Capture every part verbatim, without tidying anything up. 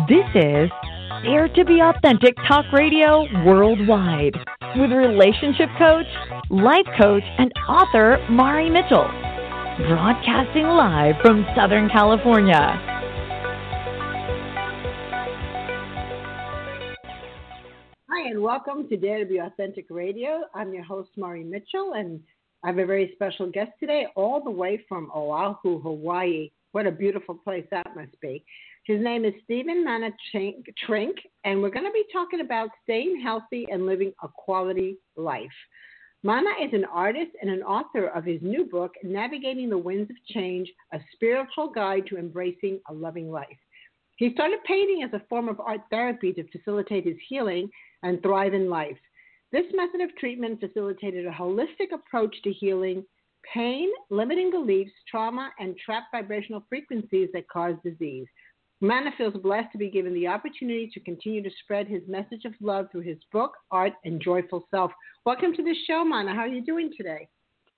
This is Dare to Be Authentic Talk Radio Worldwide with relationship coach, life coach, and author Mari Mitchell. Broadcasting live from Southern California. Hi, and welcome to Dare to Be Authentic Radio. I'm your host, Mari Mitchell, and I have a very special guest today, all the way from Oahu, Hawaii. What a beautiful place that must be. His name is Stephen Mana-Trink, and we're going to be talking about staying healthy and living a quality life. Mana is an artist and an author of his new book, Navigating the Winds of Change, A Spiritual Guide to Embracing a Loving Life. He started painting as a form of art therapy to facilitate his healing and thrive in life. This method of treatment facilitated a holistic approach to healing pain, limiting beliefs, trauma, and trapped vibrational frequencies that cause disease. Mana feels blessed to be given the opportunity to continue to spread his message of love through his book, art, and joyful self. Welcome to the show, Mana. How are you doing today?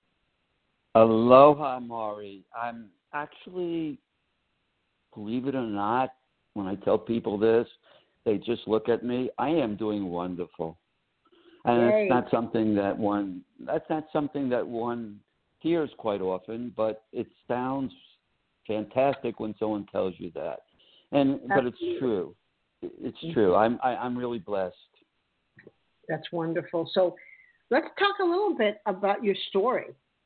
Aloha, Mari. I'm actually, believe it or not, when I tell people this, they just look at me. I am doing wonderful. And Yay. it's not something that one, that's not something that one hears quite often, but it sounds fantastic when someone tells you that. And but it's true. It's true. I'm I, I'm really blessed. That's wonderful. So let's talk a little bit about your story.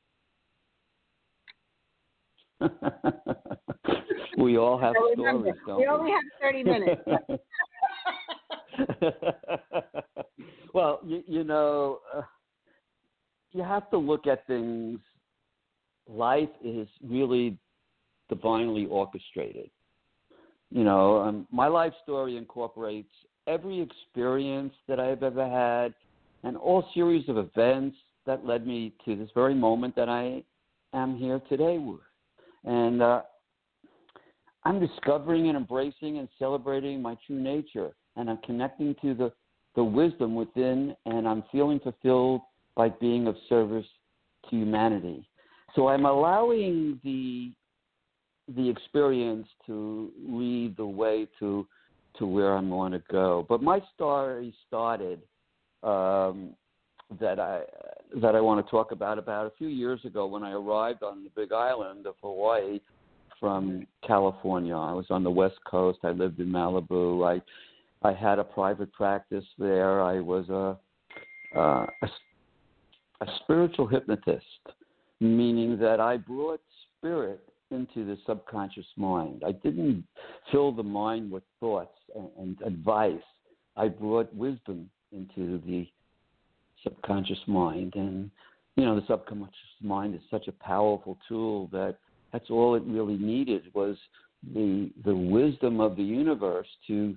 We all have I stories, don't we? We only have thirty minutes. Well, you, you know, uh, you have to look at things. Life is really divinely orchestrated. You know, um, my life story incorporates every experience that I've ever had and all series of events that led me to this very moment that I am here today with. And uh, I'm discovering and embracing and celebrating my true nature. And I'm connecting to the, the wisdom within, and I'm feeling fulfilled by being of service to humanity. So I'm allowing the the experience to lead the way to to where I want to go. But my story started um, that I that I want to talk about about a few years ago when I arrived on the Big Island of Hawaii from California. I was on the West Coast. I lived in Malibu. I I had a private practice there. I was a uh, a, a spiritual hypnotist, meaning that I brought spirit into the subconscious mind. I didn't fill the mind with thoughts and, and advice. I brought wisdom into the subconscious mind. And, you know, the subconscious mind is such a powerful tool that that's all it really needed was the the wisdom of the universe to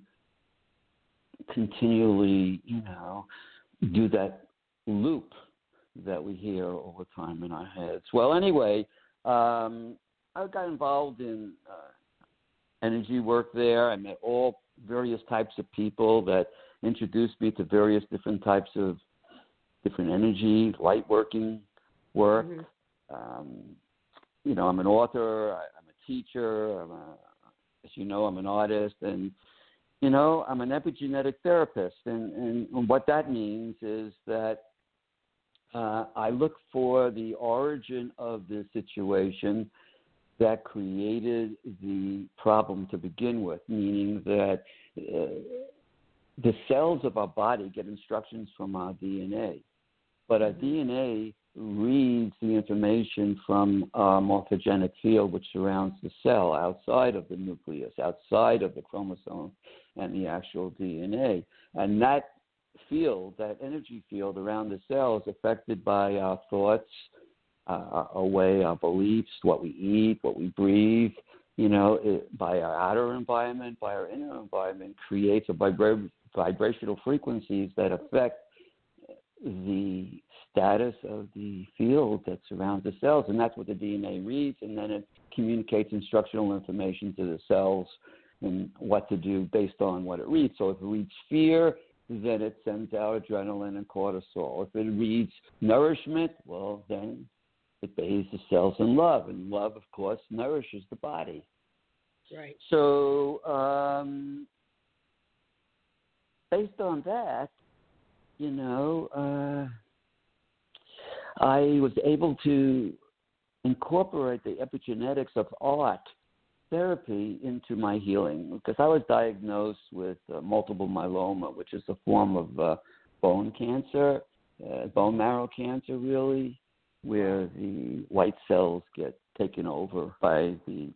continually, you know, do that loop that we hear all the time in our heads. Well, anyway, um, I got involved in uh, energy work there. I met all various types of people that introduced me to various different types of different energy, light working work. Mm-hmm. Um, you know, I'm an author. I, I'm a teacher. I'm a, as you know, I'm an artist. And, you know, I'm an epigenetic therapist. And, and, and what that means is that uh, I look for the origin of the situation that created the problem to begin with, meaning that uh, the cells of our body get instructions from our D N A, but our D N A reads the information from our morphogenic field, which surrounds the cell outside of the nucleus, outside of the chromosome and the actual D N A. And that field, that energy field around the cell is affected by our thoughts, Uh, our way, our beliefs, what we eat, what we breathe, you know, it, by our outer environment, by our inner environment, creates a vibra- vibrational frequencies that affect the status of the field that surrounds the cells. And that's what the D N A reads, and then it communicates instructional information to the cells and what to do based on what it reads. So if it reads fear, then it sends out adrenaline and cortisol. If it reads nourishment, well, then it bathes the cells in love, and love, of course, nourishes the body. Right. So um, based on that, you know, uh, I was able to incorporate the epigenetics of art therapy into my healing, because I was diagnosed with uh, multiple myeloma, which is a form of uh, bone cancer, uh, bone marrow cancer, really, where the white cells get taken over by the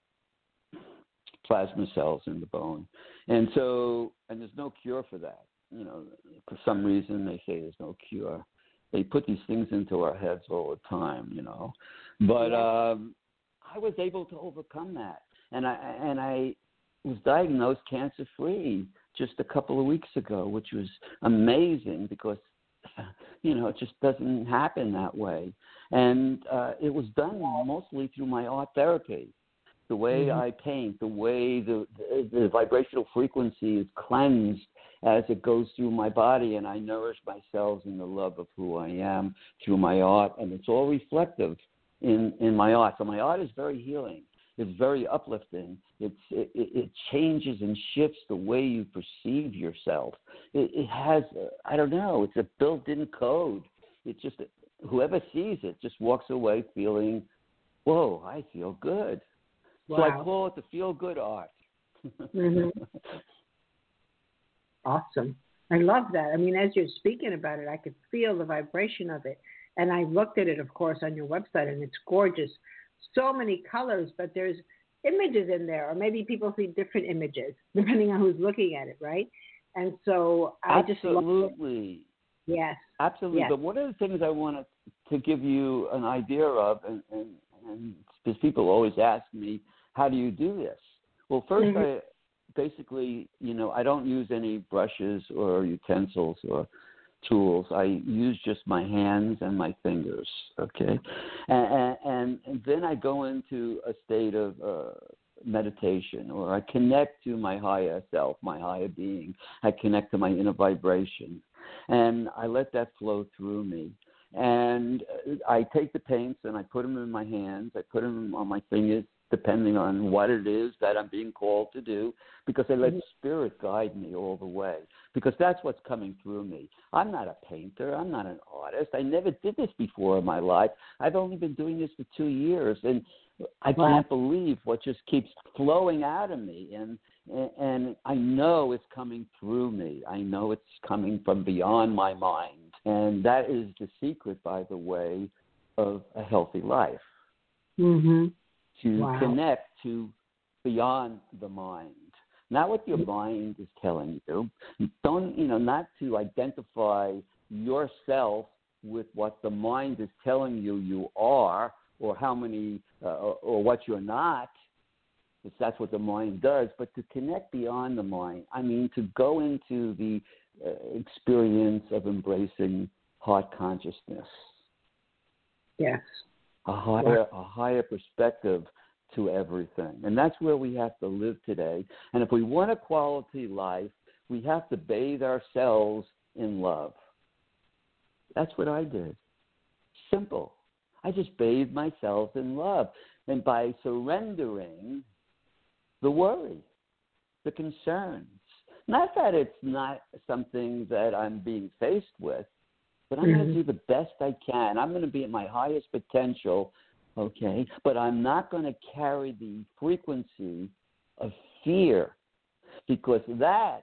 plasma cells in the bone. And so, and there's no cure for that. You know, for some reason they say there's no cure. They put these things into our heads all the time, you know. But um, I was able to overcome that. And I and I was diagnosed cancer-free just a couple of weeks ago, which was amazing because, you know, it just doesn't happen that way. And uh, it was done mostly through my art therapy. The way mm-hmm. I paint, the way the, the, the vibrational frequency is cleansed as it goes through my body, and I nourish my cells in the love of who I am through my art, and it's all reflective in, in my art. So my art is very healing. It's very uplifting. It's, it, it changes and shifts the way you perceive yourself. It, it has, I don't know, it's a built-in code. It just, whoever sees it just walks away feeling, whoa, I feel good. Wow. So I call it the feel-good art. Mm-hmm. Awesome. I love that. I mean, as you're speaking about it, I could feel the vibration of it. And I looked at it, of course, on your website, and it's gorgeous. So many colors, but there's images in there, or maybe people see different images, depending on who's looking at it, right? And so I Absolutely. just Absolutely. Yes. Absolutely. Yes. But one of the things I wanted to give you an idea of, and, and, and because people always ask me, how do you do this? Well, first, mm-hmm. I basically, you know, I don't use any brushes or utensils or tools. I use just my hands and my fingers, okay? And, and, and then I go into a state of uh, meditation, or I connect to my higher self, my higher being. I connect to my inner vibration, and I let that flow through me. And I take the paints and I put them in my hands. I put them on my fingers, depending on what it is that I'm being called to do, because I let spirit guide me all the way, because that's what's coming through me. I'm not a painter. I'm not an artist. I never did this before in my life. I've only been doing this for two years, and I wow. can't believe what just keeps flowing out of me, and, and I know it's coming through me. I know it's coming from beyond my mind, and that is the secret, by the way, of a healthy life. Mm-hmm. To wow. connect to beyond the mind, not what your mind is telling you. Don't, you know, not to identify yourself with what the mind is telling you you are, or how many, uh, or, or what you're not, because that's what the mind does, but to connect beyond the mind. I mean, to go into the uh, experience of embracing heart consciousness. Yes. A higher, a higher perspective to everything. And that's where we have to live today. And if we want a quality life, we have to bathe ourselves in love. That's what I did. Simple. I just bathed myself in love. And by surrendering the worry, the concerns, not that it's not something that I'm being faced with, but I'm mm-hmm. going to do the best I can. I'm going to be at my highest potential, okay? But I'm not going to carry the frequency of fear, because that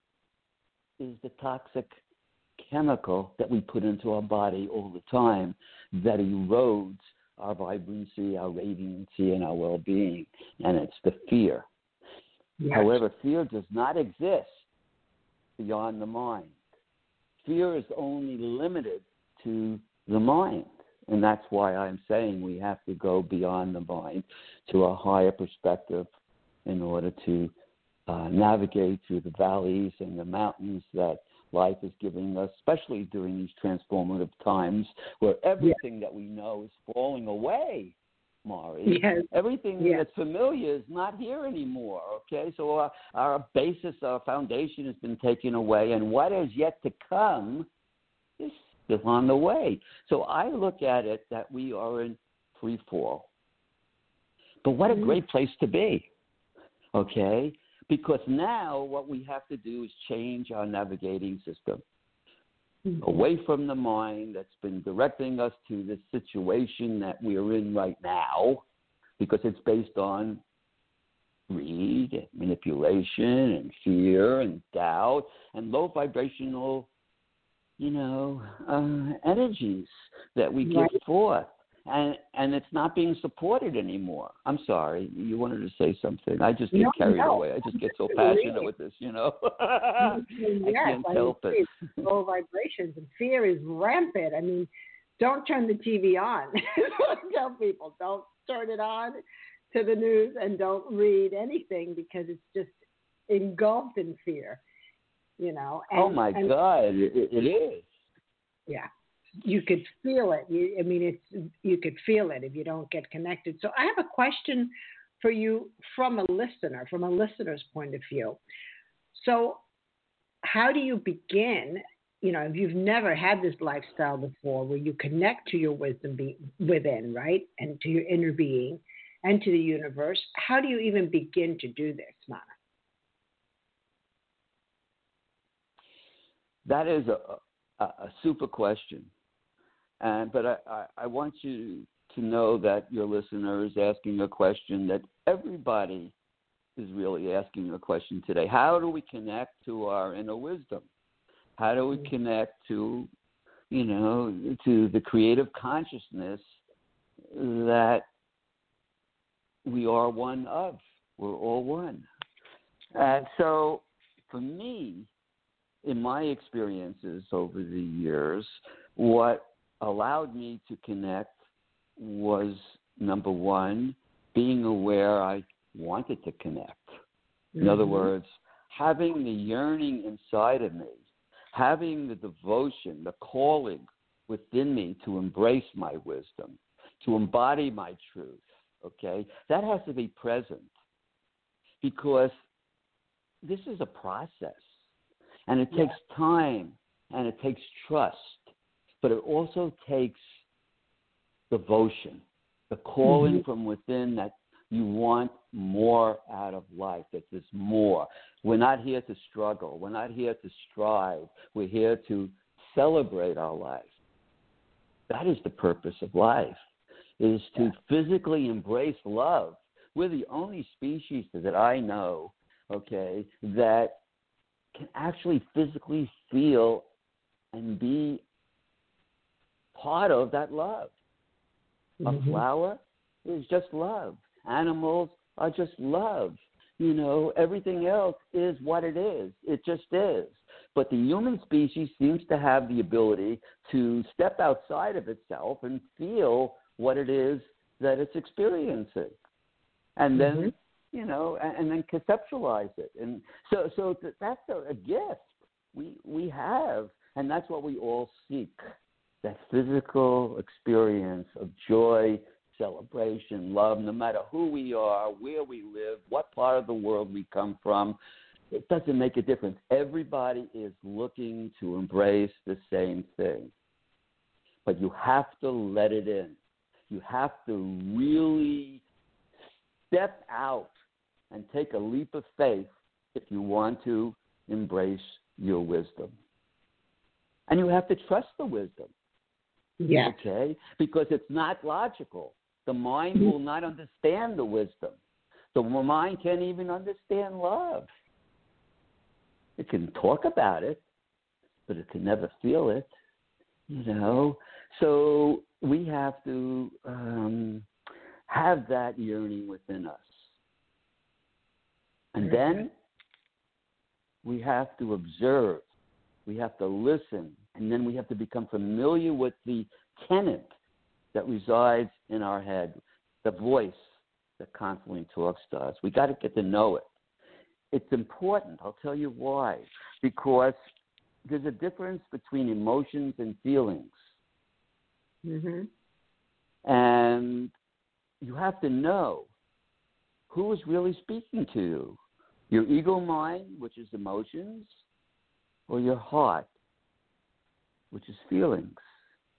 is the toxic chemical that we put into our body all the time that erodes our vibrancy, our radiancy, and our well-being, and it's the fear. Yes. However, fear does not exist beyond the mind. Fear is only limited to the mind, and that's why I'm saying we have to go beyond the mind to a higher perspective in order to uh, navigate through the valleys and the mountains that life is giving us, especially during these transformative times where everything yeah. that we know is falling away, Mari. Yes. Everything yes. that's familiar is not here anymore, okay? So our, our basis, our foundation has been taken away, and what is yet to come is still on the way. So I look at it that we are in free fall. But what a great place to be, okay? Because now what we have to do is change our navigating system mm-hmm. away from the mind that's been directing us to this situation that we're in right now, because it's based on greed and manipulation and fear and doubt and low vibrational, you know, uh, energies that we right. give forth. And and it's not being supported anymore. I'm sorry. You wanted to say something. I just get no, carried no. away. I just get so passionate with this, you know. I yes, can't I help mean, it. Low vibrations and fear is rampant. I mean, don't turn the T V on. I tell people, don't turn it on to the news and don't read anything because it's just engulfed in fear, you know. And, oh, my and, God. It, it is. Yeah. You could feel it. You, I mean, it's you could feel it if you don't get connected. So I have a question for you from a listener, from a listener's point of view. So how do you begin, you know, if you've never had this lifestyle before where you connect to your wisdom be, within, right, and to your inner being and to the universe, how do you even begin to do this, Mana? That is a, a, a super question. And, but I, I, I want you to know that your listener is asking a question that everybody is really asking a question today. How do we connect to our inner wisdom? How do we connect to, you know, to the creative consciousness that we are one of? We're all one. And so for me, in my experiences over the years, what allowed me to connect was, number one, being aware I wanted to connect. In mm-hmm. other words, having the yearning inside of me, having the devotion, the calling within me to embrace my wisdom, to embody my truth, okay? That has to be present because this is a process, and it yeah. takes time, and it takes trust. But it also takes devotion, the calling mm-hmm. from within that you want more out of life, that there's more. We're not here to struggle. We're not here to strive. We're here to celebrate our life. That is the purpose of life, is to yeah. physically embrace love. We're the only species that I know, okay, that can actually physically feel and be part of that love. Mm-hmm. A flower is just love. Animals are just love. You know, everything else is what it is. It just is. But the human species seems to have the ability to step outside of itself and feel what it is that it's experiencing. And then, mm-hmm. you know, and, and then conceptualize it. And so so that's a, a gift we we have, and that's what we all seek. That physical experience of joy, celebration, love, no matter who we are, where we live, what part of the world we come from, it doesn't make a difference. Everybody is looking to embrace the same thing. But you have to let it in. You have to really step out and take a leap of faith if you want to embrace your wisdom. And you have to trust the wisdom. Yeah. Okay? Because it's not logical. The mind will not understand the wisdom. The mind can't even understand love. It can talk about it, but it can never feel it. You know? So we have to um, have that yearning within us. And then we have to observe. We have to listen. And then we have to become familiar with the tenet that resides in our head, the voice that constantly talks to us. We got to get to know it. It's important. I'll tell you why. Because there's a difference between emotions and feelings. Mm-hmm. And you have to know who is really speaking to you. Your ego mind, which is emotions, or your heart, which is feelings.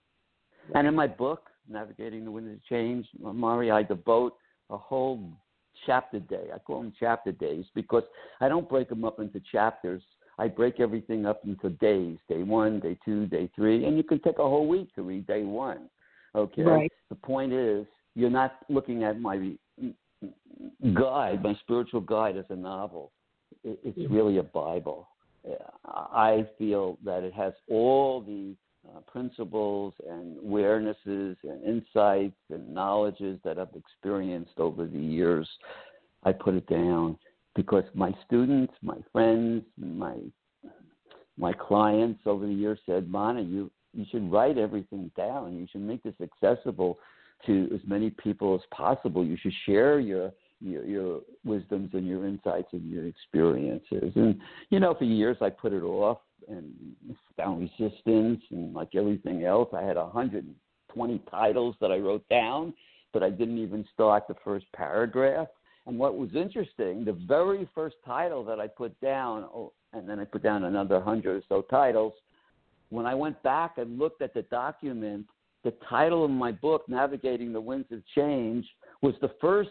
And in my book, Navigating the Winds of Change, Mari, I devote a whole chapter day. I call them chapter days because I don't break them up into chapters. I break everything up into days, day one, day two, day three, and you can take a whole week to read day one. Okay? Right. The point is, you're not looking at my guide, my spiritual guide as a novel. It's really a Bible. I feel that it has all the uh, principles and awarenesses and insights and knowledges that I've experienced over the years. I put it down because my students, my friends, my my clients over the years said, Mana, you, you should write everything down. You should make this accessible to as many people as possible. You should share your Your, your wisdoms and your insights and your experiences. And, you know, for years I put it off and found resistance and like everything else. I had one hundred twenty titles that I wrote down, but I didn't even start the first paragraph. And what was interesting, the very first title that I put down, oh, and then I put down another one hundred or so titles, when I went back and looked at the document, the title of my book, Navigating the Winds of Change, was the first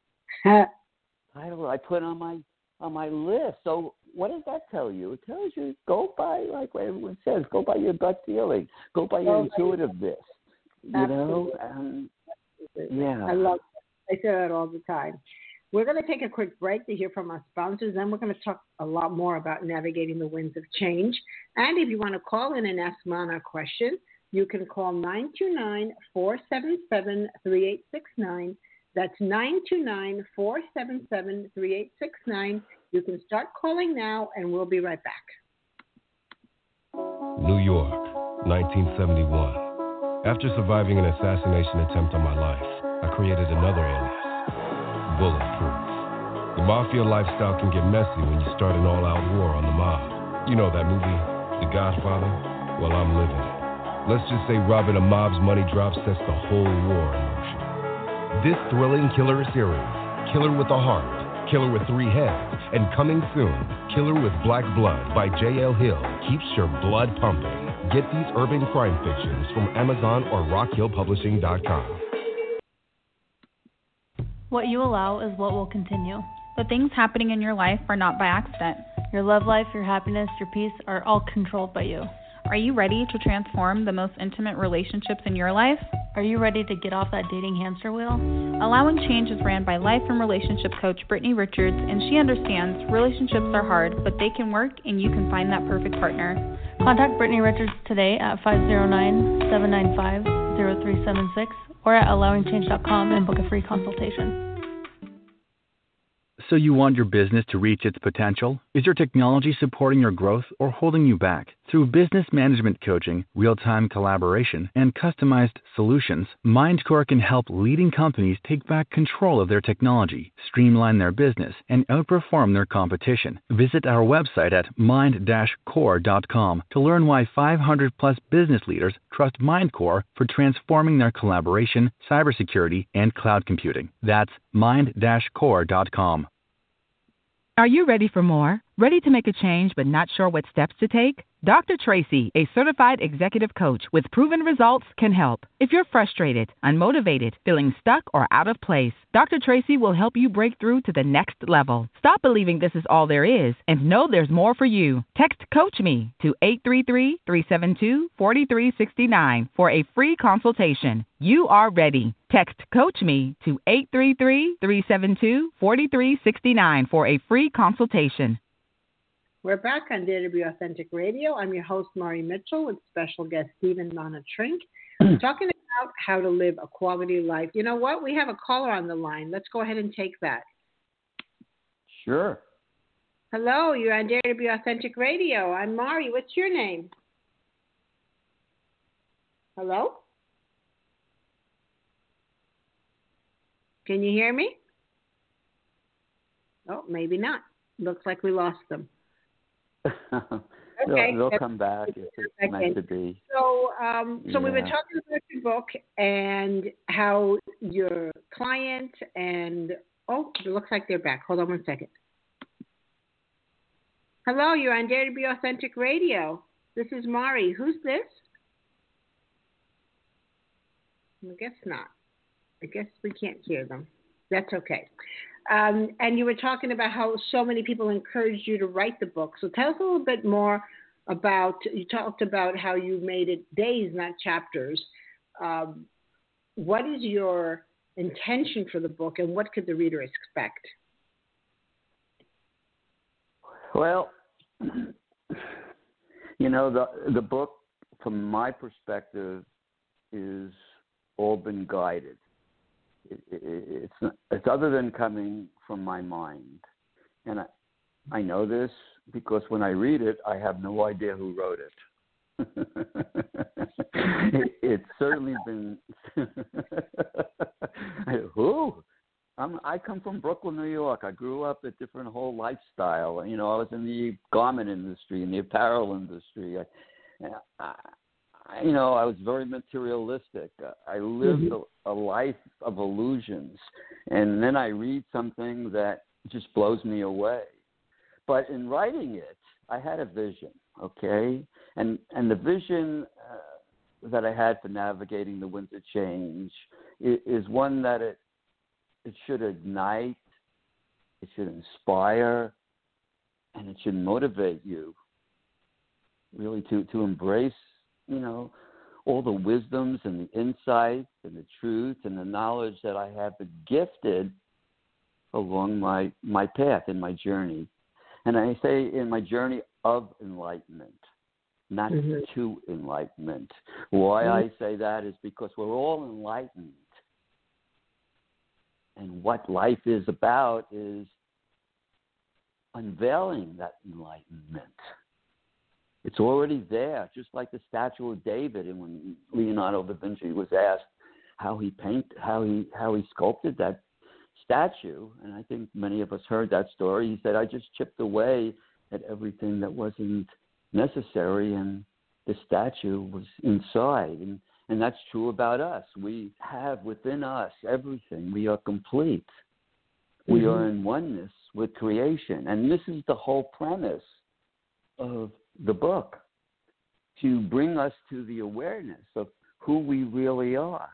title I put on my on my list. So what does that tell you? It tells you go by, like what everyone says, go by your gut feeling, go by your intuitiveness. You know, um, yeah. I love it. I say that all the time. We're going to take a quick break to hear from our sponsors. Then we're going to talk a lot more about navigating the winds of change. And if you want to call in and ask Mana a question, you can call nine two nine, four seven seven, three eight six nine. That's nine two nine, four seven seven, three eight six nine. You can start calling now, and we'll be right back. New York, nineteen seventy-one. After surviving an assassination attempt on my life, I created another alias, Bulletproof. The mafia lifestyle can get messy when you start an all-out war on the mob. You know that movie, The Godfather? Well, I'm living it. Let's just say robbing a mob's money drop sets the whole war in motion. This thrilling killer series, Killer with a Heart, Killer with Three Heads, and coming soon, Killer with Black Blood by J L Hill keeps your blood pumping. Get these urban crime fictions from Amazon or rock hill publishing dot com. What you allow is what will continue. The things happening in your life are not by accident. Your love life, your happiness, your peace are all controlled by you. Are you ready to transform the most intimate relationships in your life? Are you ready to get off that dating hamster wheel? Allowing Change is ran by life and relationship coach Brittany Richards, and she understands relationships are hard, but they can work and you can find that perfect partner. Contact Brittany Richards today at five oh nine, seven nine five, oh three seven six or at allowing change dot com and book a free consultation. So you want your business to reach its potential? Is your technology supporting your growth or holding you back? Through business management coaching, real-time collaboration, and customized solutions, MindCore can help leading companies take back control of their technology, streamline their business, and outperform their competition. Visit our website at mind dash core dot com to learn why five hundred plus business leaders trust MindCore for transforming their collaboration, cybersecurity, and cloud computing. That's mind dash core dot com. Are you ready for more? Ready to make a change but not sure what steps to take? Doctor Tracy, a certified executive coach with proven results, can help. If you're frustrated, unmotivated, feeling stuck, or out of place, Doctor Tracy will help you break through to the next level. Stop believing this is all there is and know there's more for you. Text Coach Me to eight three three, three seven two, four three six nine for a free consultation. You are ready. Text Coach Me to eight three three, three seven two, four three six nine for a free consultation. We're back on Dare to Be Authentic Radio. I'm your host, Mari Mitchell, with special guest Stephen Mana Trink, talking about how to live a quality life. You know what? We have a caller on the line. Let's go ahead and take that. Sure. Hello, you're on Dare to Be Authentic Radio. I'm Mari. What's your name? Hello? Can you hear me? Oh, maybe not. Looks like we lost them. Okay. they'll, they'll come back. It's meant to be. So, um, so yeah. we were talking about your book and how your client and oh, it looks like they're back. Hold on one second. Hello, you're on Dare to Be Authentic Radio. This is Mari. Who's this? I guess not. I guess we can't hear them. That's okay. Um, and you were talking about how so many people encouraged you to write the book. So tell us a little bit more about, you talked about how you made it days, not chapters. Um, what is your intention for the book, and what could the reader expect? Well, you know, the the book, from my perspective, is all been guided. It, it, it's not, it's other than coming from my mind, and I, I know this because when I read it, I have no idea who wrote it. it it's certainly been who. I'm, I come from Brooklyn, New York. I grew up a different whole lifestyle. You know, I was in the garment industry, in the apparel industry. I, I, you know, I was very materialistic. I lived mm-hmm. a, a life of illusions. And then I read something that just blows me away. But in writing it, I had a vision, okay? And and the vision uh, that I had for navigating the winds of change is, is one that it it should ignite, it should inspire, and it should motivate you really to, to embrace, you know, all the wisdoms and the insights and the truth and the knowledge that I have been gifted along my, my path in my journey. And I say in my journey of enlightenment, not mm-hmm. to enlightenment. Why mm-hmm. I say that is because we're all enlightened. And what life is about is unveiling that enlightenment. It's already there, just like the statue of David. And when Leonardo da Vinci was asked how he paint, how he how he sculpted that statue, and I think many of us heard that story. He said, "I just chipped away at everything that wasn't necessary, and the statue was inside." And And that's true about us. We have within us everything. We are complete. Mm-hmm. We are in oneness with creation. And this is the whole premise of the book, to bring us to the awareness of who we really are.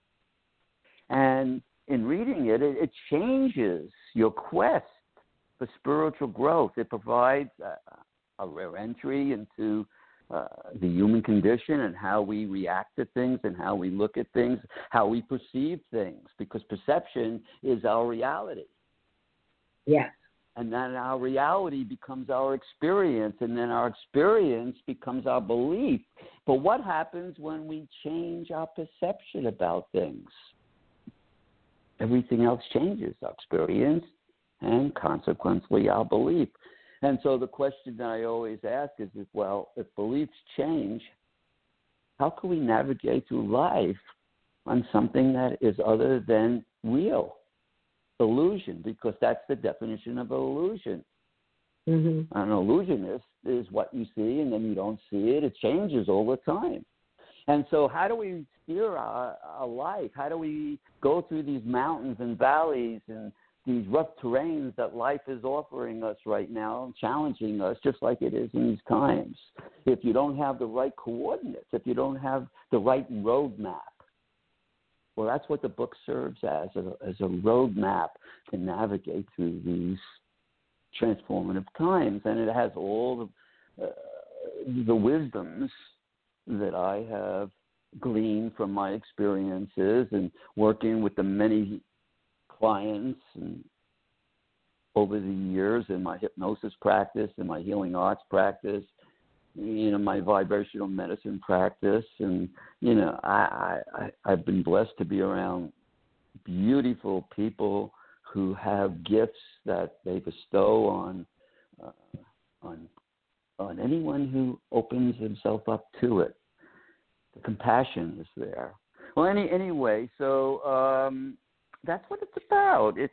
And in reading it, it, it changes your quest for spiritual growth. It provides a, a rare entry into Uh, the human condition and how we react to things and how we look at things, how we perceive things, because perception is our reality. Yes. And then our reality becomes our experience, and then our experience becomes our belief. But what happens when we change our perception about things? Everything else changes, our experience and consequently our belief. And so the question that I always ask is, if, well, if beliefs change, how can we navigate through life on something that is other than real? Illusion, because that's the definition of illusion. Mm-hmm. An illusionist is what you see, and then you don't see it. It changes all the time. And so how do we steer our, our life? How do we go through these mountains and valleys and these rough terrains that life is offering us right now, challenging us just like it is in these times? If you don't have the right coordinates, if you don't have the right roadmap, well, that's what the book serves as, a, as a roadmap to navigate through these transformative times. And it has all the, uh, the wisdoms that I have gleaned from my experiences and working with the many clients and over the years in my hypnosis practice and my healing arts practice, you know, my vibrational medicine practice. And, you know, I, I, I've been blessed to be around beautiful people who have gifts that they bestow on, uh, on, on anyone who opens himself up to it. The compassion is there. Well, any, anyway, so, um, that's what it's about. It's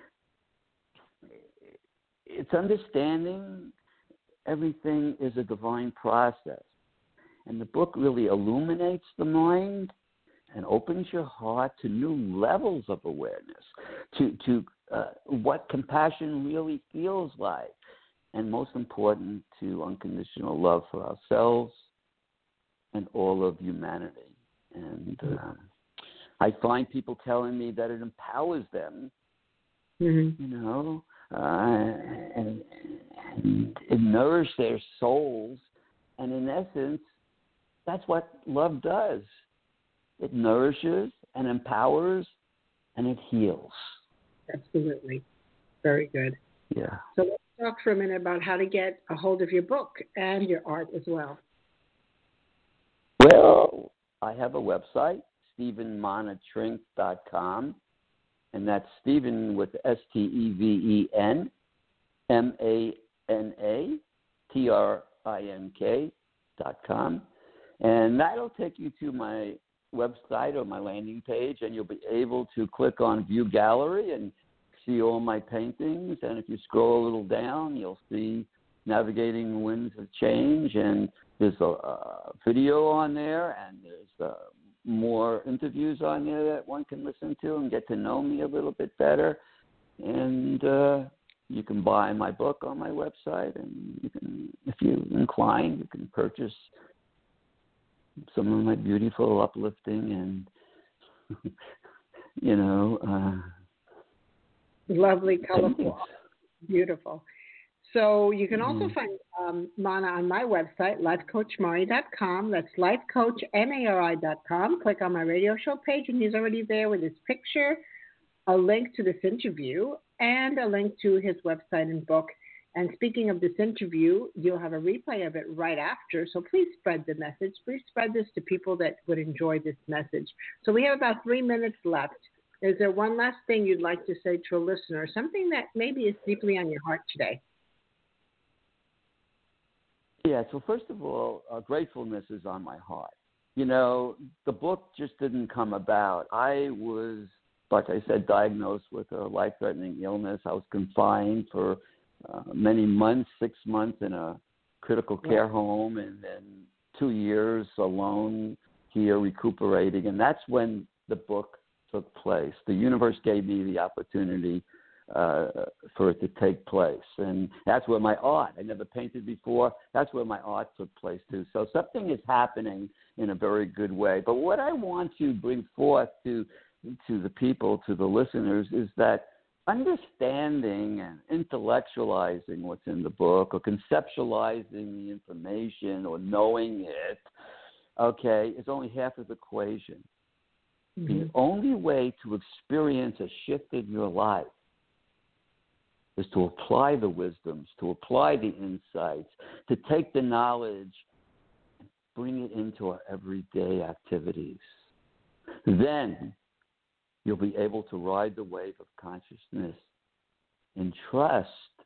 it's understanding everything is a divine process. And the book really illuminates the mind and opens your heart to new levels of awareness, to, to uh, what compassion really feels like, and most important, to unconditional love for ourselves and all of humanity. And uh, I find people telling me that it empowers them, mm-hmm. you know, uh, and, and it nourishes their souls. And in essence, that's what love does. It nourishes and empowers and it heals. Absolutely. Very good. Yeah. So let's talk for a minute about how to get a hold of your book and your art as well. Well, I have a website, Stephen Manatrink dot com, and that's Stephen with S T E V E N M A N A T R I N K dot com. And that'll take you to my website or my landing page, and you'll be able to click on View Gallery and see all my paintings. And if you scroll a little down, you'll see Navigating Winds of Change, and there's a, a video on there, and there's uh, more interviews on there that one can listen to and get to know me a little bit better. And uh, you can buy my book on my website, and you can, if you're inclined, you can purchase some of my beautiful, uplifting, and you know, uh, lovely, colorful, beautiful. So you can also mm-hmm. find um, Mana on my website, life coach mari dot com. That's life coach mari dot com. Click on my radio show page, and he's already there with his picture, a link to this interview, and a link to his website and book. And speaking of this interview, you'll have a replay of it right after. So please spread the message. Please spread this to people that would enjoy this message. So we have about three minutes left. Is there one last thing you'd like to say to a listener, something that maybe is deeply on your heart today? Yeah, so first of all, uh, gratefulness is on my heart. You know, the book just didn't come about. I was, like I said, diagnosed with a life-threatening illness. I was confined for uh, many months, six months in a critical care home, and then two years alone here recuperating. And that's when the book took place. The universe gave me the opportunity uh, for it to take place. And that's where my art, I never painted before, that's where my art took place too. So something is happening in a very good way. But what I want to bring forth to to the people, to the listeners, is that understanding and intellectualizing what's in the book, or conceptualizing the information, or knowing it, okay, is only half of the equation. Mm-hmm. The only way to experience a shift in your life is to apply the wisdoms, to apply the insights, to take the knowledge and bring it into our everyday activities. Then you'll be able to ride the wave of consciousness and trust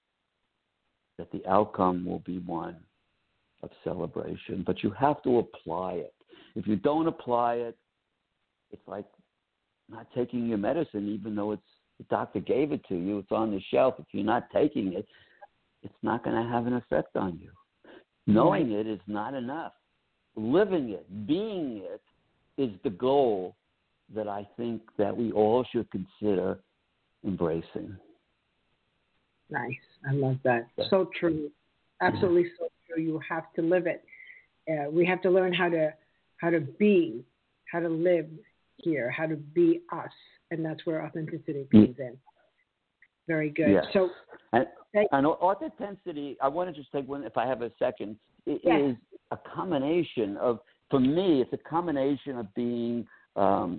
that the outcome will be one of celebration. But you have to apply it. If you don't apply it, it's like not taking your medicine, even though it's the doctor gave it to you. It's on the shelf. If you're not taking it, it's not going to have an effect on you. Knowing it is not enough. Living it, being it, is the goal that I think that we all should consider embracing. Nice. I love that. So true. Absolutely yeah. so true. You have to live it. Uh, we have to learn how to how to be, how to live here, how to be us. And that's where authenticity comes in. Very good. Yes. So, and, and authenticity, I want to just take one, if I have a second, it yes. is a combination of, for me, it's a combination of being um,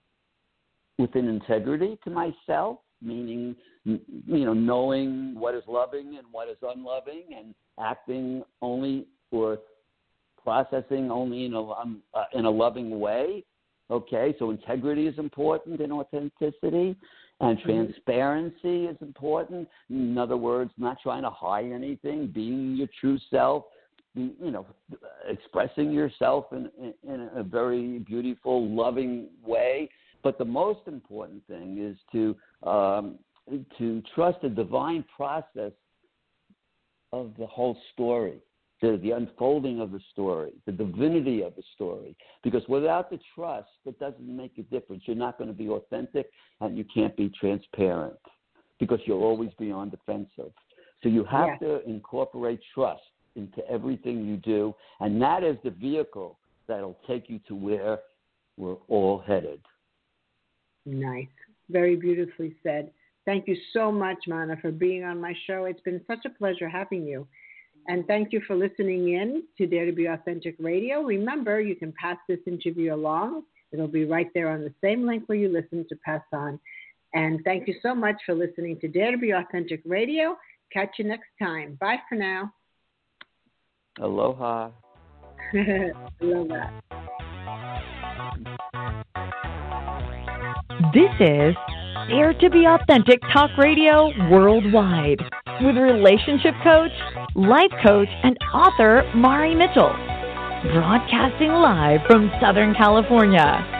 within integrity to myself, meaning, you know, knowing what is loving and what is unloving, and acting only or processing only in a, um, uh, in a loving way. Okay, so integrity is important in authenticity, and transparency is important. In other words, not trying to hide anything, being your true self, you know, expressing yourself in, in, in a very beautiful, loving way. But the most important thing is to um, to trust the divine process of the whole story. The, the unfolding of the story, the divinity of the story. Because without the trust, it doesn't make a difference. You're not going to be authentic, and you can't be transparent, because you'll always be on defensive. So you have yeah. to incorporate trust into everything you do, and that is the vehicle that'll take you to where we're all headed. Nice. Very beautifully said. Thank you so much, Mana, for being on my show. It's been such a pleasure having you. And thank you for listening in to Dare to Be Authentic Radio. Remember, you can pass this interview along. It'll be right there on the same link where you listen to pass on. And thank you so much for listening to Dare to Be Authentic Radio. Catch you next time. Bye for now. Aloha. Aloha. This is Dare to Be Authentic Talk Radio Worldwide with relationship coach, life coach, and author Mari Mitchell. Broadcasting live from Southern California.